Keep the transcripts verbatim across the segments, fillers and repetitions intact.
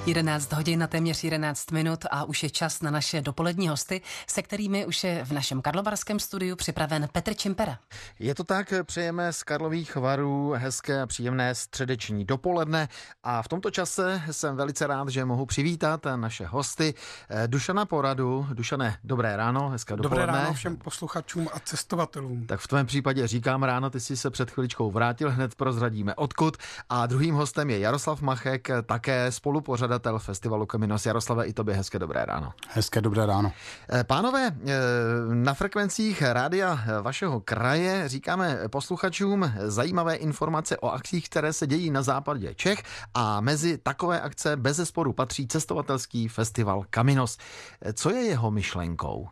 jedenáct hodin na téměř jedenáct minut a už je čas na naše dopolední hosty, se kterými už je v našem karlovarském studiu připraven Petr Čimpera. Je to tak, přejeme z Karlových Varů hezké a příjemné středeční dopoledne a v tomto čase jsem velice rád, že mohu přivítat naše hosty. Dušana Poradu. Dušane, dobré ráno, hezké dopoledne. Dobré ráno všem posluchačům a cestovatelům. Tak v tvém případě říkám ráno, ty jsi se před chviličkou vrátil, hned prozradíme odkud. A druhým hostem je Jaroslav Machek, také spolupořadatel festivalu Kaminos. Jaroslave, i tobě hezké dobré ráno. Hezké dobré ráno. Pánové, na frekvencích rádia vašeho kraje říkáme posluchačům zajímavé informace o akcích, které se dějí na západě Čech, a mezi takové akce bezesporu patří cestovatelský festival Kaminos. Co je jeho myšlenkou?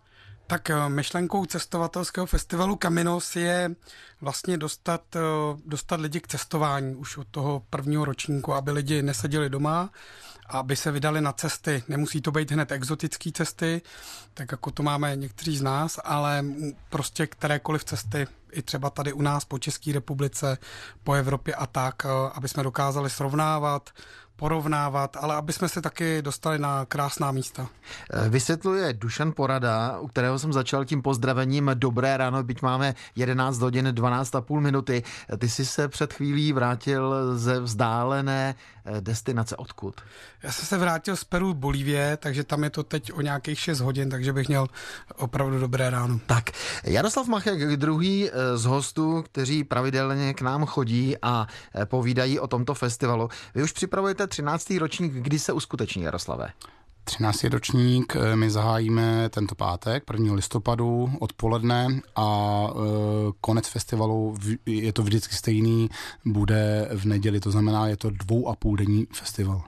Tak myšlenkou cestovatelského festivalu Kaminos je vlastně dostat, dostat lidi k cestování už od toho prvního ročníku, aby lidi neseděli doma, aby se vydali na cesty. Nemusí to být hned exotické cesty, tak jako to máme někteří z nás, ale prostě kterékoliv cesty, i třeba tady u nás po České republice, po Evropě a tak, aby jsme dokázali srovnávat, porovnávat, ale aby jsme se taky dostali na krásná místa. Vysvětluje Dušan Porada, u kterého jsem začal tím pozdravením dobré ráno, byť máme jedenáct hodin dvanáct a půl minuty. Ty jsi se před chvílí vrátil ze vzdálené destinace odkud? Já jsem se vrátil z Peru Bolívie, takže tam je to teď o nějakých šest hodin, takže bych měl opravdu dobré ráno. Tak, Jaroslav Machek, druhý z hostů, kteří pravidelně k nám chodí a povídají o tomto festivalu. Vy už připravujete třináctý ročník, kdy se uskuteční, Jaroslave? třináctý ročník my zahájíme tento pátek, prvního listopadu odpoledne, a e, konec festivalu, je to vždycky stejný, bude v neděli, to znamená, je to dvou a půl denní festival.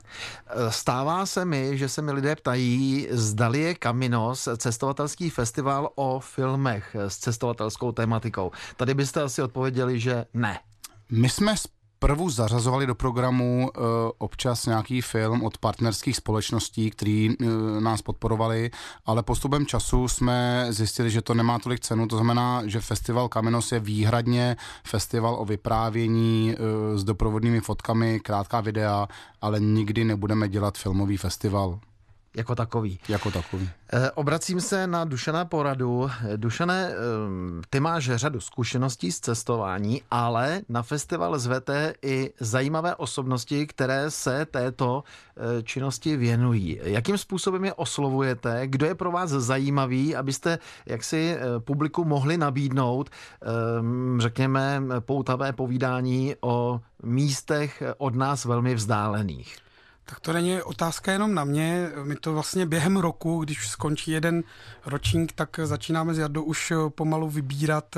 Stává se mi, že se mi lidé ptají, zdali je Kaminos cestovatelský festival o filmech s cestovatelskou tematikou. Tady byste asi odpověděli, že ne. My jsme Prvu zařazovali do programu e, občas nějaký film od partnerských společností, který e, nás podporovali, ale postupem času jsme zjistili, že to nemá tolik cenu, to znamená, že festival Kaminos je výhradně festival o vyprávění e, s doprovodnými fotkami, krátká videa, ale nikdy nebudeme dělat filmový festival. Jako takový. Jako takový. E, obracím se na Dušana Poradu. Dušane, e, ty máš řadu zkušeností z cestování, ale na festival zvete i zajímavé osobnosti, které se této e, činnosti věnují. Jakým způsobem je oslovujete? Kdo je pro vás zajímavý, abyste jaksi e, publiku mohli nabídnout, e, řekněme, poutavé povídání o místech od nás velmi vzdálených? Tak to není otázka jenom na mě. My to vlastně během roku, když skončí jeden ročník, tak začínáme s Jardou už pomalu vybírat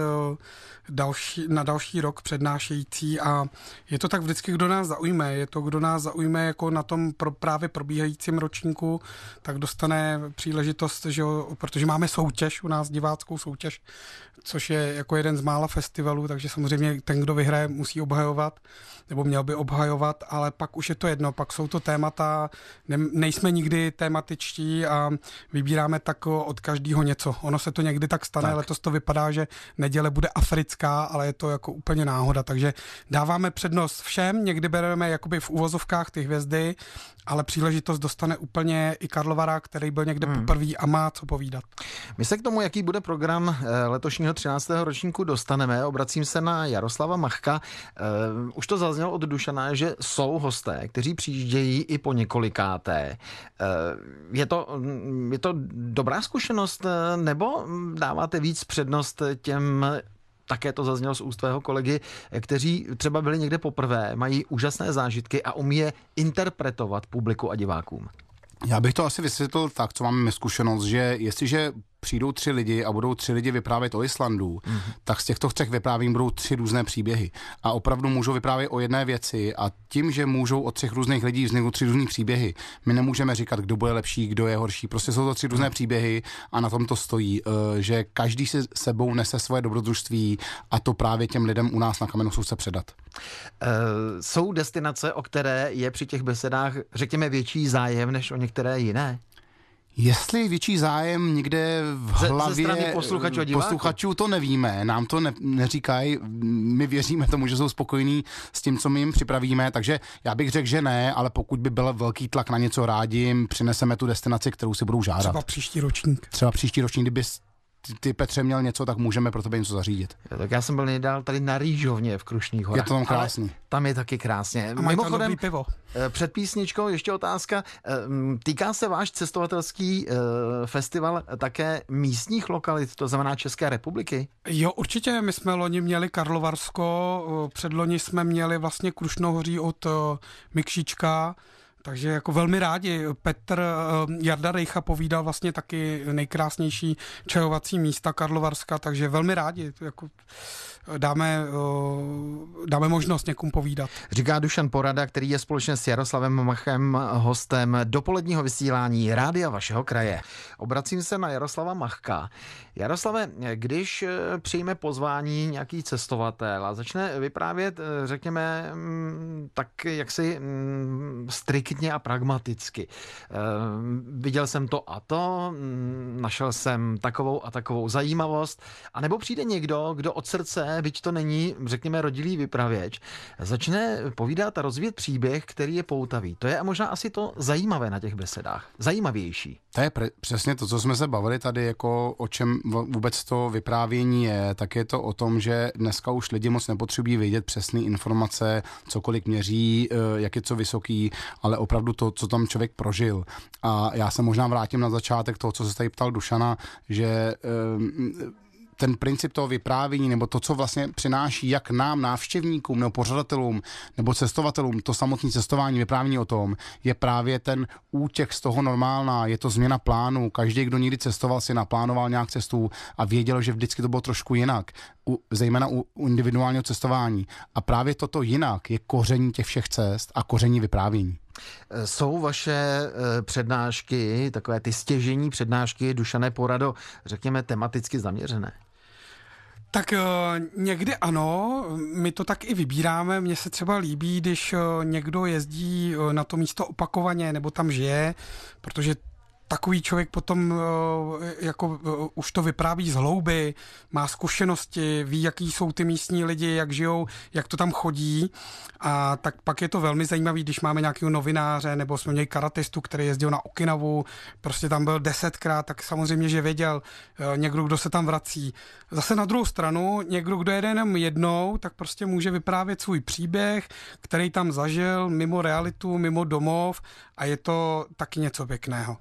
další, na další rok přednášející, a je to tak vždycky, kdo nás zaujme. Je to, kdo nás zaujme jako na tom pro, právě probíhajícím ročníku, tak dostane příležitost, že jo, protože máme soutěž u nás, diváckou soutěž, což je jako jeden z mála festivalů, takže samozřejmě ten, kdo vyhraje, musí obhajovat, nebo měl by obhajovat, ale pak už je to jedno, pak jsou to témata, ne, nejsme nikdy tématičtí a vybíráme tak od každého něco. Ono se to někdy tak stane, tak. Letos to vypadá, že neděle bude africká, ale je to jako úplně náhoda, takže dáváme přednost všem, někdy bereme jakoby v uvozovkách ty hvězdy, ale příležitost dostane úplně i Karlovara, který byl někde hmm. poprvé a má co povídat. My se k tomu, jaký bude program letošního třináctého ročníku, dostaneme. Obracím se na Jaroslava Machka. Uh, už to zaznělo od Dušana, že jsou hosté, kteří přijíždějí i po několikáté. Uh, je to, je to dobrá zkušenost, nebo dáváte víc přednost těm, také to zaznělo z úst tvého kolegy, kteří třeba byli někde poprvé, mají úžasné zážitky a umí je interpretovat publiku a divákům? Já bych to asi vysvětlil tak, co máme zkušenost, že jestliže přijdou tři lidi a budou tři lidi vyprávět o Islandu, mm. tak z těchto třech vyprávění budou tři různé příběhy. A opravdu můžou vyprávět o jedné věci, a tím, že můžou od třech různých lidí vzniknout tři různé příběhy, my nemůžeme říkat, kdo bude lepší, kdo je horší. Prostě jsou to tři různé příběhy a na tom to stojí, že každý si sebou nese svoje dobrodružství, a to právě těm lidem u nás na Kaminosu chce předat. Uh, jsou destinace, o které je při těch besedách, řekněme, větší zájem než o některé jiné? Jestli větší zájem někde v ze, hlavě ze strany posluchačů, posluchačů, to nevíme, nám to ne, neříkají, my věříme tomu, že jsou spokojení s tím, co my jim připravíme, takže já bych řekl, že ne, ale pokud by byl velký tlak na něco rádi, jim přineseme tu destinaci, kterou si budou žádat. Třeba příští ročník. Třeba příští ročník, kdyby ty, ty Petře měl něco, tak můžeme pro tebe něco zařídit. Jo, tak já jsem byl nejdál tady na Rýžovně v Krušných horách. Je to tam krásný. Ale tam je taky krásně. A mají tam dobrý pivo. Před písničkou ještě otázka. Týká se váš cestovatelský festival také místních lokalit, to znamená České republiky? Jo, určitě. My jsme loni měli Karlovarsko, předloni jsme měli vlastně Krušnohoří od Mikšička, takže jako velmi rádi. Petr Jarda Rejcha povídal vlastně taky nejkrásnější čajovací místa Karlovarska, takže velmi rádi jako dáme, dáme možnost někomu povídat. Říká Dušan Porada, který je společně s Jaroslavem Machem hostem dopoledního vysílání Rádia vašeho kraje. Obracím se na Jaroslava Machka. Jaroslave, když přijme pozvání nějaký cestovatel a začne vyprávět, řekněme, tak jaksi striktně a pragmaticky. Viděl jsem to a to, našel jsem takovou a takovou zajímavost, anebo přijde někdo, kdo od srdce, byť to není, řekněme, rodilý vypravěč, začne povídat a rozvíjet příběh, který je poutavý. To je možná asi to zajímavé na těch besedách. Zajímavější. To je pre- přesně to, co jsme se bavili tady, jako o čem vůbec to vyprávění je, tak je to o tom, že dneska už lidi moc nepotřebují vědět přesné informace, cokoliv měří, jak je co vysoký, ale opravdu to, co tam člověk prožil. A já se možná vrátím na začátek toho, co se tady ptal Dušana, že ten princip toho vyprávění, nebo to, co vlastně přináší jak nám, návštěvníkům, nebo pořadatelům, nebo cestovatelům, to samotné cestování, vyprávění o tom, je právě ten útěk z toho normálna, je to změna plánu. Každý, kdo někdy cestoval, si naplánoval nějak cestu a věděl, že vždycky to bylo trošku jinak, u, zejména u, u individuálního cestování. A právě toto jinak je koření těch všech cest a koření vyprávění. Jsou vaše přednášky, takové ty stěžení přednášky, Dušané Porado, řekněme, tematicky zaměřené? Tak někdy ano, my to tak i vybíráme. Mně se třeba líbí, když někdo jezdí na to místo opakovaně nebo tam žije, protože takový člověk potom jako už to vypráví z hlouby, má zkušenosti, ví, jaký jsou ty místní lidi, jak žijou, jak to tam chodí, a tak pak je to velmi zajímavý, když máme nějakého novináře, nebo jsme měli karatistu, který jezdil na Okinawu, prostě tam byl desetkrát, tak samozřejmě, že věděl někdo, kdo se tam vrací. Zase na druhou stranu, někdo, kdo jede jenom jednou, tak prostě může vyprávět svůj příběh, který tam zažil mimo realitu, mimo domov, a je to taky něco pěkného.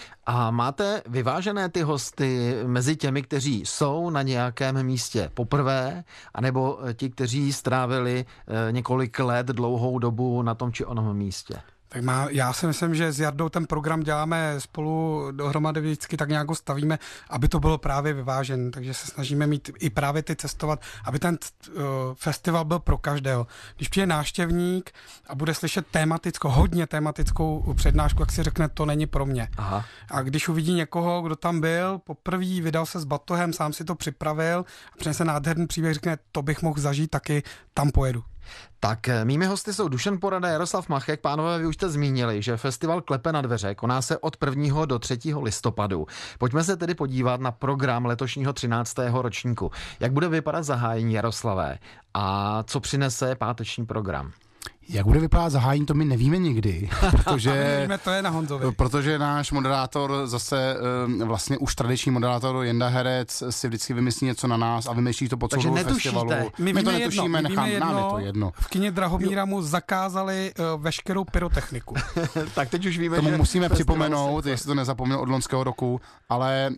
A máte vyvážené ty hosty mezi těmi, kteří jsou na nějakém místě poprvé, anebo ti, kteří strávili několik let, dlouhou dobu na tom či onom místě? Tak má, já si myslím, že s Jardou ten program děláme spolu dohromady vždycky, tak nějak ho stavíme, aby to bylo právě vyvážené. Takže se snažíme mít i právě ty cestovat, aby ten uh, festival byl pro každého. Když přijde návštěvník a bude slyšet tématickou, hodně tématickou přednášku, jak si řekne, to není pro mě. Aha. A když uvidí někoho, kdo tam byl, poprvé vydal se s batohem, sám si to připravil a přinese nádherný příběh, řekne, to bych mohl zažít, taky tam pojedu. Tak mými hosty jsou Dušan Porada, Jaroslav Machek. Pánové, vy už jste zmínili, že festival Klepe na dveře koná se od prvního do třetího listopadu. Pojďme se tedy podívat na program letošního třináctého ročníku. Jak bude vypadat zahájení, Jaroslavé, a co přinese páteční program? Jak bude vypadat zahájení, to my nevíme nikdy, protože, nevíme, to je na Honzovi. Protože náš moderátor, zase vlastně už tradiční moderátor Jenda Herec, si vždycky vymyslí něco na nás a vymyslí to po celou festivalu. My, my to jedno, netušíme, my nechám, jedno, nám je to jedno. V kině Drahomíra mu zakázali uh, veškerou pyrotechniku. Tak teď už víme, tomu že musíme připomenout, jestli to nezapomněl od loňského roku, ale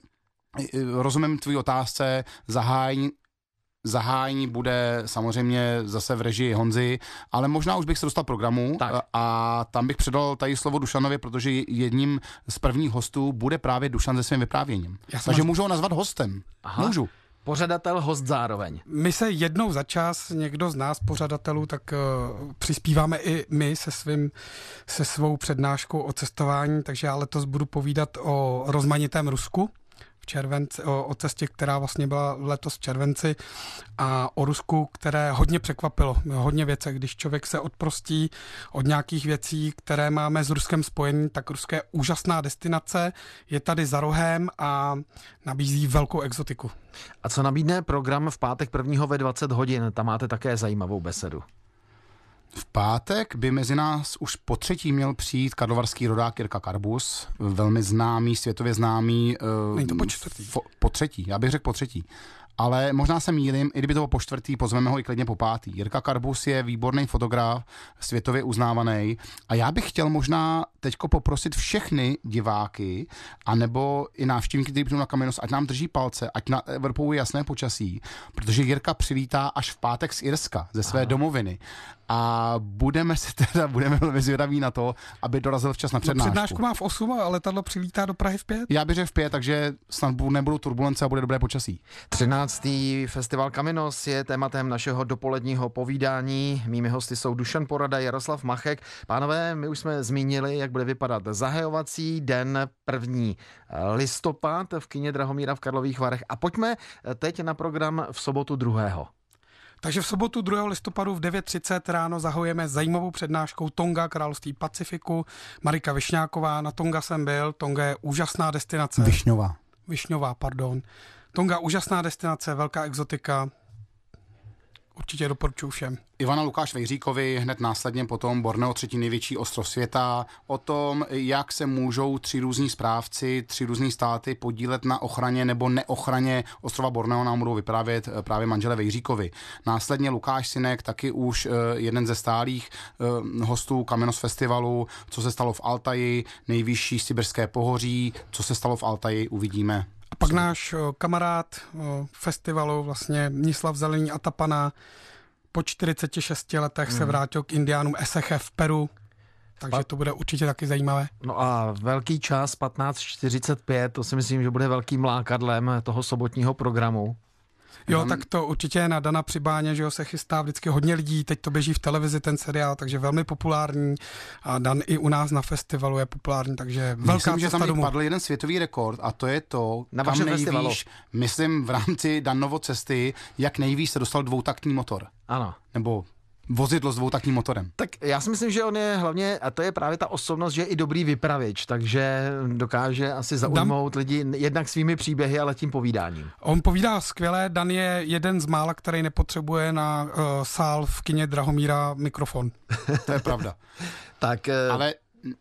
rozumím tvý otázce, zahájení Zahájení bude samozřejmě zase v režii Honzy, ale možná už bych se dostal programu a, a tam bych předal tady slovo Dušanovi, protože jedním z prvních hostů bude právě Dušan se svým vyprávěním. Takže můžu ho nazvat hostem. Aha. Můžu. Pořadatel, host zároveň. My se jednou za čas, někdo z nás pořadatelů, tak uh, přispíváme i my se, svým, se svou přednáškou o cestování, takže já letos budu povídat o rozmanitém Rusku. červenci, o, o cestě, která vlastně byla letos v červenci a o Rusku, které hodně překvapilo. Hodně věcí, když člověk se odprostí od nějakých věcí, které máme s Ruskem spojený, tak Rusko je úžasná destinace, je tady za rohem a nabízí velkou exotiku. A co nabídne program v pátek prvního ve dvacet hodin? Tam máte také zajímavou besedu. V pátek by mezi nás už po třetí měl přijít karlovarský rodák Jirka Karbus, velmi známý, světově známý. Není to po čtvrtý. Fo, po třetí, já bych řekl po třetí. Ale možná se mýlím, i kdyby to bylo po čtvrtý, pozveme ho i klidně po pátý. Jirka Karbus je výborný fotograf, světově uznávaný a já bych chtěl možná teďko poprosit všechny diváky, anebo i návštěvníky, kteří přijdou na Kaminos, ať nám drží palce, ať na Evropou je jasné počasí, protože Jirka přivítá až v pátek z Irska, ze své Aha. domoviny. A budeme se teda, budeme velmi zvědaví na to, aby dorazil včas na přednášku. No, přednášku má v osm a letadlo přilítá do Prahy v pět? Já bych řekl v pět, takže snad nebudou turbulence a bude dobré počasí. třináctý festival Kaminos je tématem našeho dopoledního povídání. Mými hosty jsou Dušan Porada, Jaroslav Machek. Pánové, my už jsme zmínili, jak bude vypadat zahajovací den první listopad v kině Drahomíra v Karlových Varech. A pojďme teď na program v sobotu druhého. Takže v sobotu druhého listopadu v devět třicet ráno zahajujeme zajímavou přednáškou Tonga, Království Pacifiku. Marika Višňáková, na Tonga jsem byl. Tonga je úžasná destinace. Višňová. Višňová, pardon. Tonga úžasná destinace, velká exotika. Určitě doporučuji všem. Ivana Lukáš Vejříkovi hned následně potom Borneo, třetí největší ostrov světa, o tom, jak se můžou tři různí správci, tři různý státy podílet na ochraně nebo neochraně ostrova Borneo, nám budou vyprávět právě manžele Vejříkovi. Následně Lukáš Synek, taky už jeden ze stálých hostů Kaminos festivalu, co se stalo v Altaji, nejvyšší sibirské pohoří, co se stalo v Altaji, uvidíme. A pak náš kamarád festivalu, vlastně Mnislav Zelený Atapana, po čtyřiceti šesti letech hmm. se vrátil k indiánům Eseche v Peru, takže pa... to bude určitě taky zajímavé. No a velký čas patnáct čtyřicet pět, to si myslím, že bude velkým lákadlem toho sobotního programu. Jo, tak to určitě je na Dana Přibáně, že jo, se chystá vždycky hodně lidí, teď to běží v televizi ten seriál, takže velmi populární a Dan i u nás na festivalu je populární, takže velká myslím, že tam domů. padl jeden světový rekord a to je to, na kam nejvíš, festivalu. myslím v rámci Danovo cesty, jak nejvíc se dostal dvoutaktní motor. Ano. Nebo vozidlo s dvoutaktním motorem. Tak já si myslím, že on je hlavně, a to je právě ta osobnost, že je i dobrý vypravěč, takže dokáže asi zaujmout Dan... lidi jednak svými příběhy, ale tím povídáním. On povídá skvěle, Dan je jeden z mála, který nepotřebuje na uh, sál v kině Drahomíra mikrofon. To je pravda. Tak, uh... ale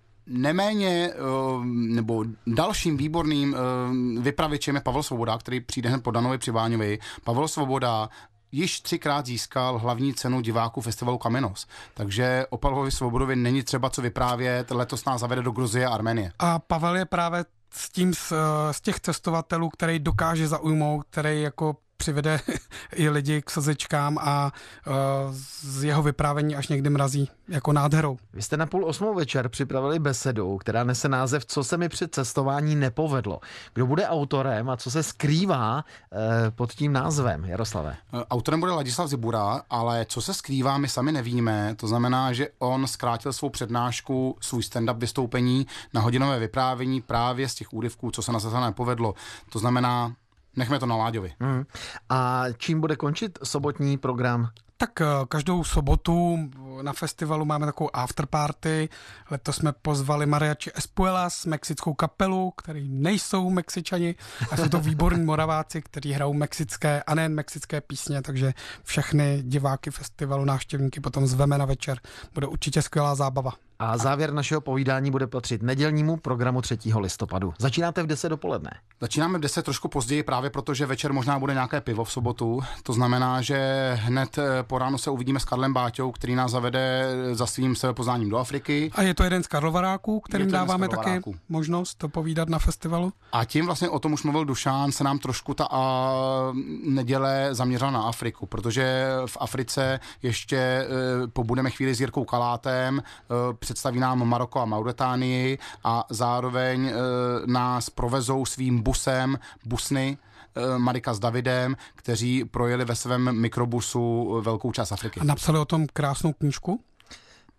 neméně, nebo dalším výborným vypravěčem je Pavel Svoboda, který přijde hned po Danovi Přibáňovi. Pavel Svoboda již třikrát získal hlavní cenu diváků festivalu Kaminos. Takže o Pavlovi Svobodovi není třeba co vyprávět, letos nás zavede do Gruzie a Arménie. A Pavel je právě s tím z, z těch cestovatelů, který dokáže zaujmout, který jako přivede i lidi k slzečkám a uh, z jeho vyprávění až někdy mrazí jako nádherou. Vy jste na půl osmou večer připravili besedu, která nese název Co se mi při cestování nepovedlo. Kdo bude autorem a co se skrývá uh, pod tím názvem, Jaroslave? Autorem bude Ladislav Zibura, ale co se skrývá, my sami nevíme. To znamená, že on zkrátil svou přednášku, svůj stand-up vystoupení na hodinové vyprávění právě z těch úryvků, co se na cestování nepovedlo. To znamená, nechme to na Láďovi. Hmm. A čím bude končit sobotní program? Tak každou sobotu na festivalu máme takovou afterparty. Letos jsme pozvali Mariachi Espuelas, mexickou kapelu, který nejsou Mexičani a jsou to výborní Moraváci, kteří hrajou mexické a nejen mexické písně, takže všechny diváky festivalu, návštěvníky potom zveme na večer. Bude určitě skvělá zábava. A závěr našeho povídání bude patřit nedělnímu programu třetího listopadu. Začínáte v deset dopoledne. Začínáme v deset trošku později právě protože večer možná bude nějaké pivo v sobotu. To znamená, že hned po ránu se uvidíme s Karlem Báťou, který nás zavede za svým sebepoznáním do Afriky. A je to jeden z Karlovaráků, kterým dáváme taky možnost to povídat na festivalu. A tím vlastně o tom už mluvil Dušan, se nám trošku ta a, neděle zaměřila na Afriku, protože v Africe ještě e, pobudeme chvíli s Jirkou Kalátem, e, představí nám Maroko a Mauretánii a zároveň e, nás provezou svým busem busny e, Marika s Davidem, kteří projeli ve svém mikrobusu velkou část Afriky. A napsali o tom krásnou knížku?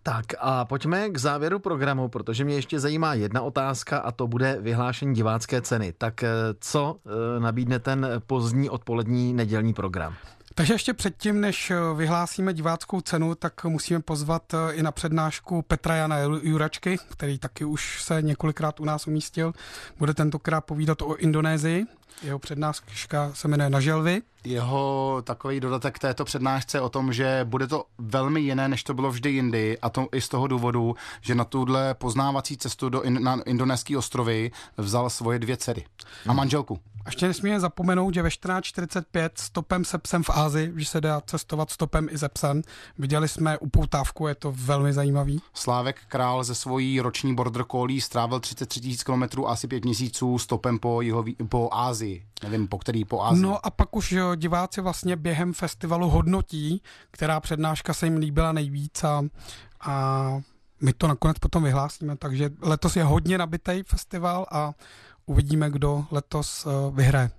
Tak a pojďme k závěru programu, protože mě ještě zajímá jedna otázka a to bude vyhlášení divácké ceny. Tak co nabídne ten pozdní odpolední nedělní program? Takže ještě předtím, než vyhlásíme diváckou cenu, tak musíme pozvat i na přednášku Petra Jana Juračky, který taky už se několikrát u nás umístil. Bude tentokrát povídat o Indonésii. Jeho přednáška se jmenuje Na želvy. Jeho takový dodatek k této přednášce o tom, že bude to velmi jiné, než to bylo vždy jindy, a to i z toho důvodu, že na tuhle poznávací cestu do in, na indonéské ostrovy vzal svoje dvě dcery a manželku. A ještě nesmíme zapomenout, že ve čtrnáct čtyřicet pět stopem se psem v Ázii, že se dá cestovat stopem i se psem. Viděli jsme upoutávku, je to velmi zajímavý. Slávek Král ze svojí roční border collie strávil třicet tři tisíc kilometrů a asi pět měsíců stopem po, jeho, po Ázii. Nevím, po který po Ázii. No a pak už diváci vlastně během festivalu hodnotí, která přednáška se jim líbila nejvíc a, a my to nakonec potom vyhlásíme. Takže letos je hodně nabitý festival a uvidíme, kdo letos vyhraje.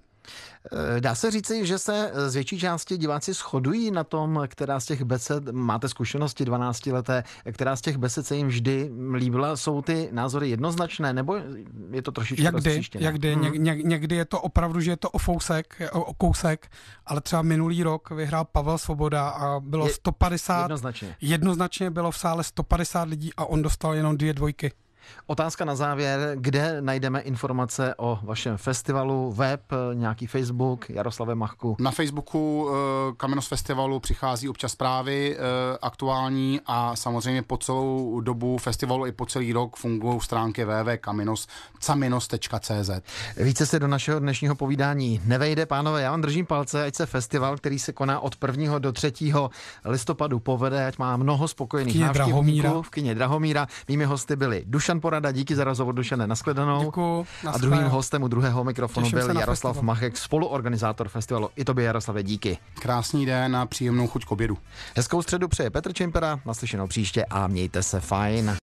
Dá se říci, že se z větší části diváci shodují na tom, která z těch besed, máte zkušenosti dvanáctileté, která z těch besed se jim vždy líbila, jsou ty názory jednoznačné, nebo je to trošičku roztříštěné? Jak kdy, hmm. Ně, někdy je to opravdu, že je to o fousek, o, o kousek, ale třeba minulý rok vyhrál Pavel Svoboda a bylo je, sto padesát, jednoznačně. jednoznačně bylo v sále sto padesát lidí a on dostal jenom dvě dvojky. Otázka na závěr, kde najdeme informace o vašem festivalu, web, nějaký Facebook, Jaroslave Machku? Na Facebooku uh, Kamenos festivalu přichází občas zprávy uh, aktuální a samozřejmě po celou dobu festivalu i po celý rok fungují stránky w w w tečka kamenos caminos tečka c z. Více se do našeho dnešního povídání nevejde, pánové, já vám držím palce, ať se festival, který se koná od prvního do třetího listopadu povede, ať má mnoho spokojených návštěvníků v kině Drahomíra. Mými hosty byli Dušan Porada, díky za rozhovor, Dušane, nashledanou. Děkuju, a druhým hostem u druhého mikrofonu Těším byl Jaroslav festival. Machek, spoluorganizátor festivalu. I tobě, Jaroslave, díky. Krásný den a příjemnou chuť k obědu. Hezkou středu přeje Petr Čimpera, naslyšenou příště a mějte se fajn.